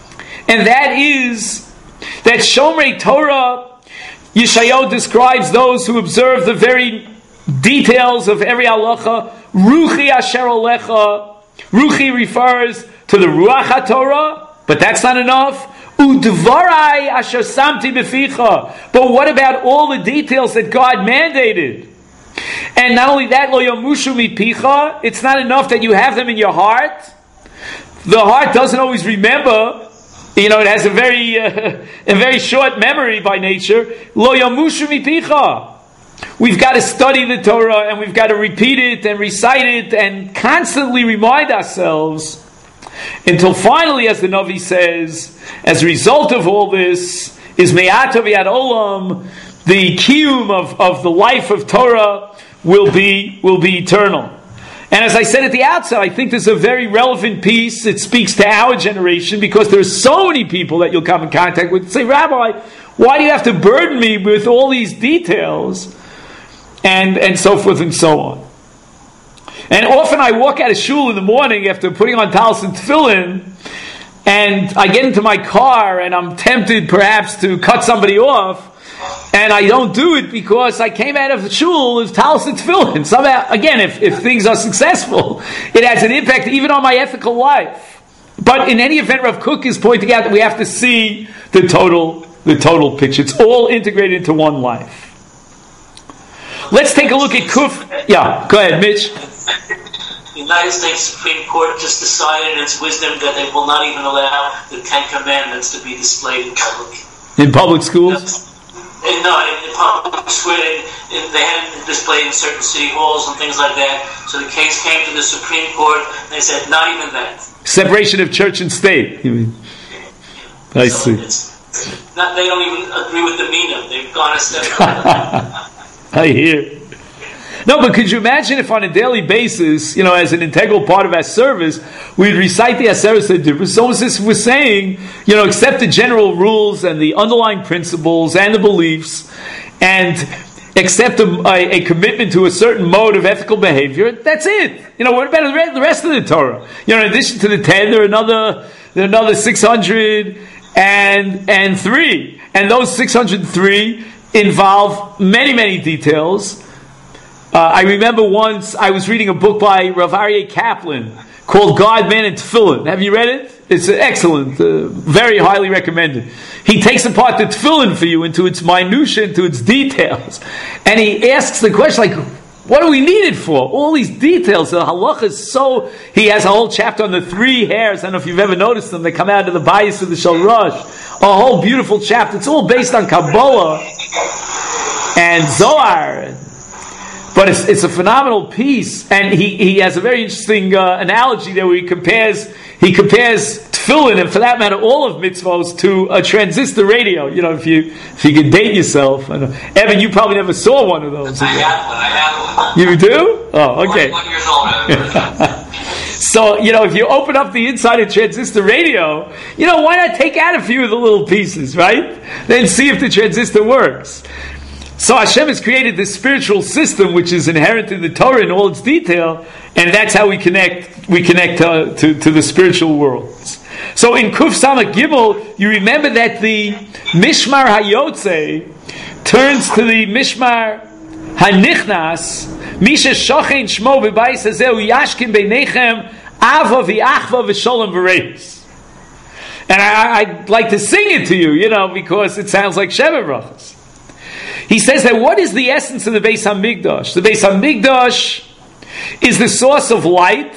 And that is that Shomrei Torah, Yeshayahu describes those who observe the very details of every halacha. Ruchi asher olecha. Ruchi refers to the Ruach HaTorah, but that's not enough. Udvarai asher samti beficha. But what about all the details that God mandated? And not only that, lo yamushu mipicha. It's not enough that you have them in your heart. The heart doesn't always remember. You know, it has a very, uh, a very short memory by nature. Lo yamushu mipicha. We've got to study the Torah and we've got to repeat it and recite it and constantly remind ourselves until finally, as the Navi says, as a result of all this, is me'atov yad olam, the kiyum of, of the life of Torah will be will be eternal. And as I said at the outset, I think this is a very relevant piece. It speaks to our generation because there are so many people that you'll come in contact with and say, Rabbi, why do you have to burden me with all these details? And, and so forth and so on. And often I walk out of shul in the morning after putting on talis and tefillin, and I get into my car and I'm tempted perhaps to cut somebody off, and I don't do it because I came out of the shul with talis and tefillin. Somehow, again, if, if things are successful, it has an impact even on my ethical life. But in any event, Rav Kook is pointing out that we have to see the total, the total picture. It's all integrated into one life. Let's take a look at Kuf. Yeah, go ahead, Mitch. The United States Supreme Court just decided in its wisdom that they will not even allow the Ten Commandments to be displayed in public. In public schools? No, no in, in public schools, they, they had it displayed in certain city halls and things like that. So the case came to the Supreme Court, and they said, not even that. Separation of church and state, you mean? I so see. It's not, they don't even agree with the Mina. They've gone a step further. I hear. No, but could you imagine if on a daily basis, you know, as an integral part of our service, we'd recite the Aseret HaDibros. It's almost as if we're saying, you know, accept the general rules and the underlying principles and the beliefs, and accept a, a, a commitment to a certain mode of ethical behavior. That's it. You know, what about the rest of the Torah? You know, in addition to the ten, there are another there are another six hundred and and three, and those six hundred three involve many many details. Uh, I remember once I was reading a book by Rav Aryeh Kaplan called God, Man, and Tefillin. Have you read it? It's excellent, uh, very highly recommended. He takes apart the tefillin for you into its minutiae, into its details, and he asks the question, like, what do we need it for? All these details. The halacha is so... He has a whole chapter on the three hairs. I don't know if you've ever noticed them. They come out of the bias of the Shulchan Aruch. A whole beautiful chapter. It's all based on Kabbalah and Zohar. But it's, it's a phenomenal piece, and he, he has a very interesting uh, analogy there where he compares he compares tefillin, and for that matter, all of mitzvos, to a transistor radio. You know, if you if you can date yourself. I know. Evan, you probably never saw one of those. I had one. I had one. You do? Oh, okay. One years old. So, you know, if you open up the inside of transistor radio, you know, why not take out a few of the little pieces, right? Then see if the transistor works. So Hashem has created this spiritual system which is inherent in the Torah in all its detail, and that's how we connect we connect to, to, to the spiritual worlds. So in Kuf Samach Gimel, you remember that the Mishmar Hayotze turns to the Mishmar Hanichnas, Misha Shochein Shmo B'Bayis Hazeu Yashkim Beinechem Ava V'Achva V'Sholem V'Reis. And I, I'd like to sing it to you, you know, because it sounds like Sheva Brachos. He says that what is the essence of the Beis HaMikdash? The Beis HaMikdash is the source of light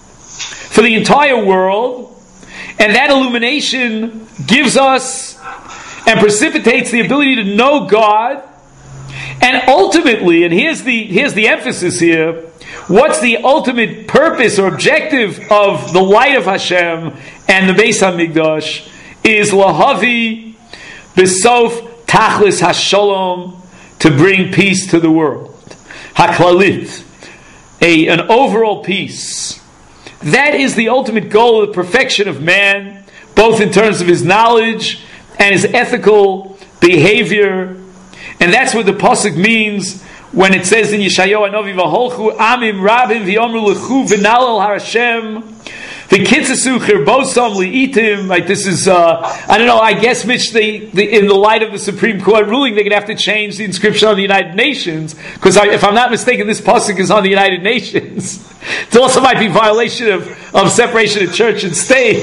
for the entire world, and that illumination gives us and precipitates the ability to know God, and ultimately, and here's the here's the emphasis here, what's the ultimate purpose or objective of the light of Hashem and the Beis HaMikdash is lahavi b'sof tachlis hashalom, to bring peace to the world. Haklalit, a an overall peace. That is the ultimate goal of the perfection of man, both in terms of his knowledge and his ethical behavior. And that's what the pasuk means when it says in Yeshayahu Hanavi, "V'holchu amim rabim v'yomru lechu v'nalel harashem v'kitzasu chirbosam li'itim." Like this is, uh, I don't know. I guess, Mitch, they, they, in the light of the Supreme Court ruling, they're going to have to change the inscription on the United Nations, because if I'm not mistaken, this pasuk is on the United Nations. It also might be violation of, of separation of church and state.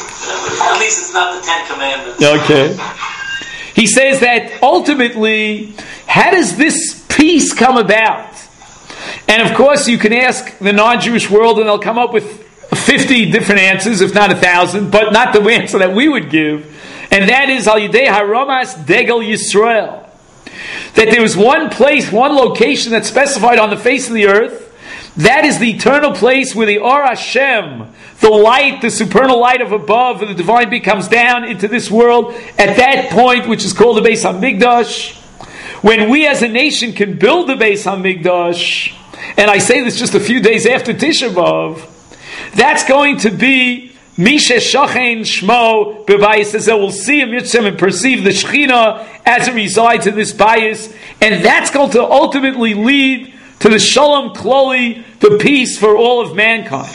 At least it's not the Ten Commandments. Okay. He says that ultimately, how does this peace come about? And of course, you can ask the non-Jewish world, and they'll come up with fifty different answers, if not a thousand, but not the answer that we would give. And that is, Al Yidei Haramas Degel Yisrael. That there is one place, one location that's specified on the face of the earth. That is the eternal place where the Or Hashem, the light, the supernal light of above, the divine being comes down into this world at that point, which is called the Beis HaMikdash. When we as a nation can build the Beis HaMikdash, and I say this just a few days after Tisha B'Av, that's going to be Misha Shochein Shmo B'Bayis Hazeh. We'll see him and perceive the Shechina as it resides in this bias, and that's going to ultimately lead to the Shalom Kloli, the peace for all of mankind.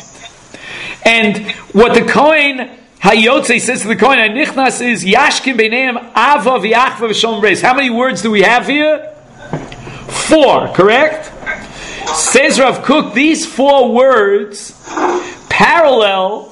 And what the Kohen Hayotze says to the Kohen Hanichnas is Yashkim Beineim Ava V'Achva V'Sholem Reis. How many words do we have here? Four, correct? Says Rav Kook, these four words parallel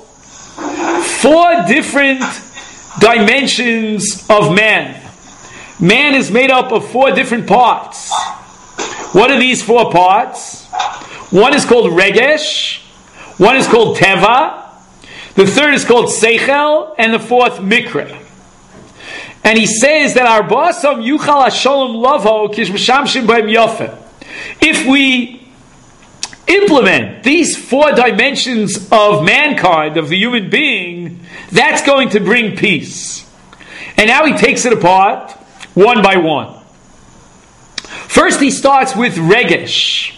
four different dimensions of man. Man is made up of four different parts. What are these four parts? One is called Regesh, one is called Teva, the third is called Seichel, and the fourth Mikra. And he says that our Ba'asam Yuchal HaSholem Lavo Kishmashamshim B'hem Yofeh. If we implement these four dimensions of mankind, of the human being, that's going to bring peace. And now he takes it apart one by one. First, he starts with Regesh.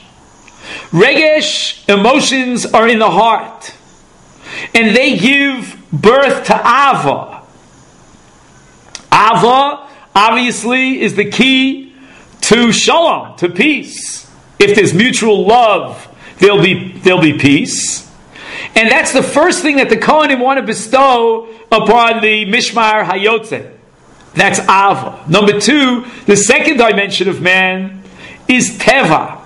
Regesh, emotions are in the heart, and they give birth to Ava. Ava, obviously, is the key to shalom, to peace. If there's mutual love, there'll be there'll be peace. And that's the first thing that the Kohanim want to bestow upon the Mishmar Hayotze. That's Ava. Number two, the second dimension of man is Teva.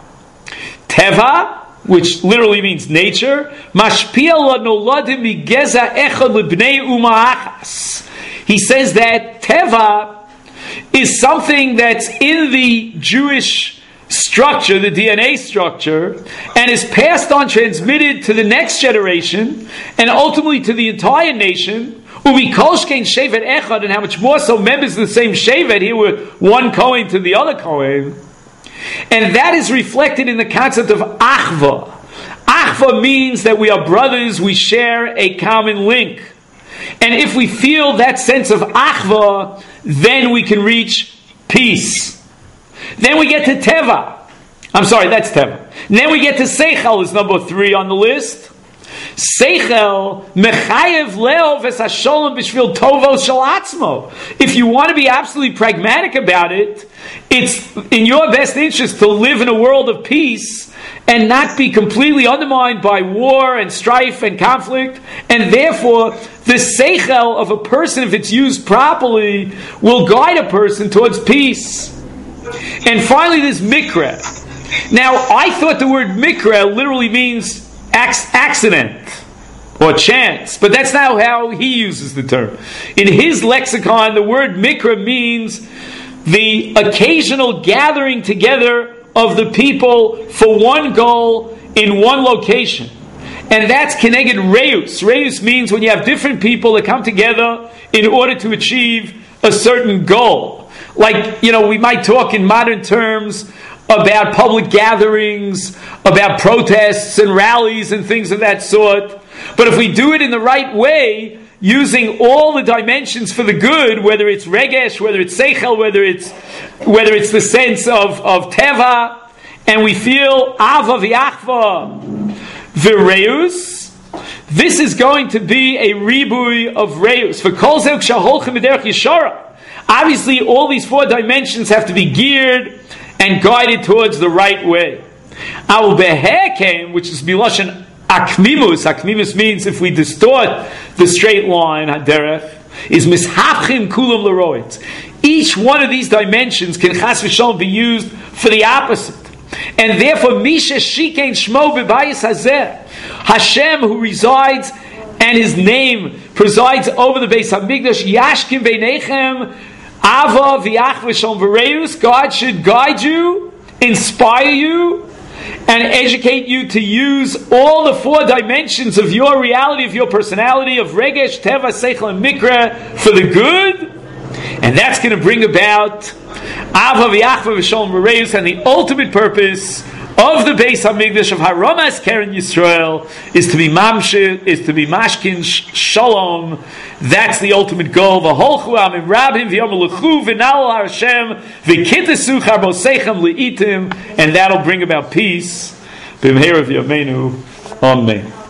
Teva, which literally means nature, Mashpia lanoladim migeza echad lebnei uma achas. He says that Teva is something that's in the Jewish structure, the D N A structure, and is passed on, transmitted to the next generation, and ultimately to the entire nation. Uvi kolshkein shevet echad, and how much more so members of the same shevet, here were one Kohen to the other Kohen. And that is reflected in the concept of achva. Achva means that we are brothers, we share a common link. And if we feel that sense of achva, then we can reach peace. Then we get to Teva. I'm sorry, that's Teva. And then we get to Seichel, is number three on the list. Seichel mechayev leo v'sasholem b'shvil tovo shel atzmo. If you want to be absolutely pragmatic about it, it's in your best interest to live in a world of peace and not be completely undermined by war and strife and conflict. And therefore, the seichel of a person, if it's used properly, will guide a person towards peace. And finally, there's mikra. Now, I thought the word mikra literally means accident or chance, but that's not how he uses the term. In his lexicon, the word mikra means the occasional gathering together of the people for one goal in one location. And that's keneged reus. Reus means when you have different people that come together in order to achieve a certain goal. Like, you know, we might talk in modern terms about public gatherings, about protests and rallies and things of that sort. But if we do it in the right way, using all the dimensions for the good, whether it's regesh, whether it's seichel, whether it's whether it's the sense of, of teva, and we feel ava v'achva v'reus, this is going to be a ribui of reus. For kol zeh kshaholchem b'derech yeshara. Obviously, all these four dimensions have to be geared and guided towards the right way. Al behekem, which is miloshen akmimus. Akmimus means if we distort the straight line, haderech, is mishapchim kulam leroit. Each one of these dimensions can chas v'shalom be used for the opposite. And therefore, misha shikein shmo b'bayis hazeh, Hashem who resides and His name presides over the Beis Hamikdash, yashkim beinechem ava v'achva shalom v'reus. God should guide you, inspire you, and educate you to use all the four dimensions of your reality, of your personality, of regesh, teva, seichel, and mikra for the good. And that's going to bring about ava v'achva v'shalom v'reus, and the ultimate purpose of the Beis Hamikdash of Haramas Keren Yisrael is to be mamshir, is to be mashkin shalom. That's the ultimate goal. V'holchu amim rabim v'yomelechu v'nal Hashem v'kitesu charboseichem li'itim, and that'll bring about peace. B'mheirav Yameinu. Amen.